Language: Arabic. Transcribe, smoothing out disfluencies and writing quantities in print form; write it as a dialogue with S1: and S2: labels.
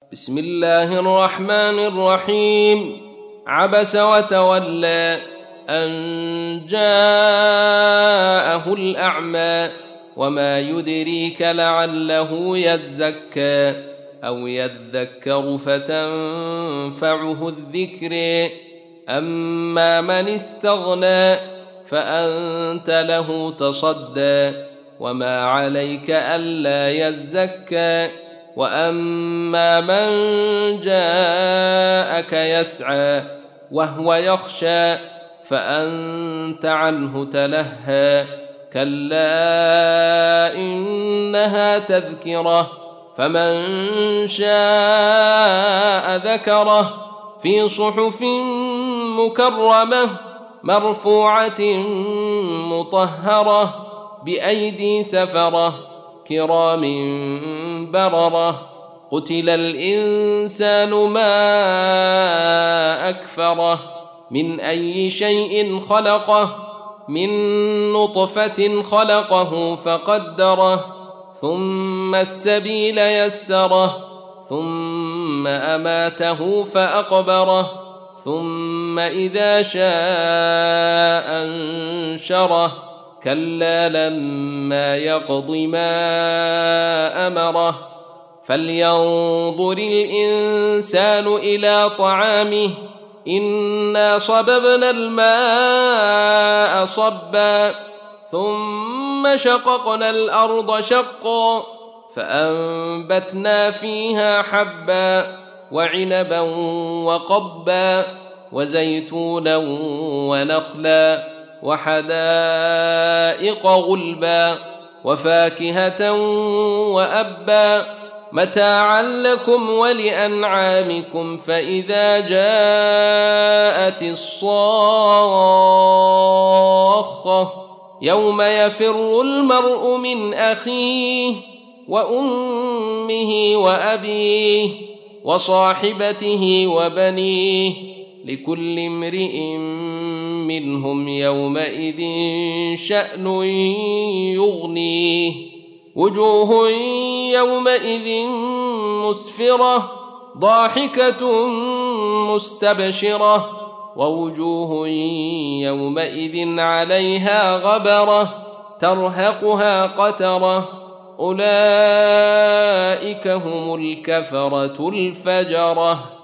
S1: بسم الله الرحمن الرحيم. عبس وتولى أن جاءه الأعمى وما يدريك لعله يزكى أو يذكر فتنفعه الذكر. أما من استغنى فأنت له تصدى وما عليك ألا يزكى. وأما من جاءك يسعى وهو يخشى فأنت عنه تلهى. كلا إنها تذكرة فمن شاء ذكره في صحف مكرمة مرفوعة مطهرة بأيدي سفرة كرام بررة. قتل الإنسان ما أكفره من أي شيء خلقه من نطفة خلقه فقدره ثم السبيل يسره ثم أماته فأقبره ثم إذا شاء أنشره. كلا لما يقض ما أمره. فلينظر الإنسان إلى طعامه إنا صببنا الماء صبا ثم شققنا الأرض شقا فأنبتنا فيها حبا وعنبا وقبا وزيتونا ونخلا وحدائق غلبا وفاكهة وأبا متاعا لكم ولأنعامكم. فإذا جاءت الصاخة يوم يفر المرء من أخيه وأمه وأبيه وصاحبته وبنيه لكل امرئ منهم يومئذ شأن يغنيه. وجوه يومئذ مسفرة ضاحكة مستبشرة ووجوه يومئذ عليها غبرة ترهقها قترة. أولئك هم الكفرة الفجرة.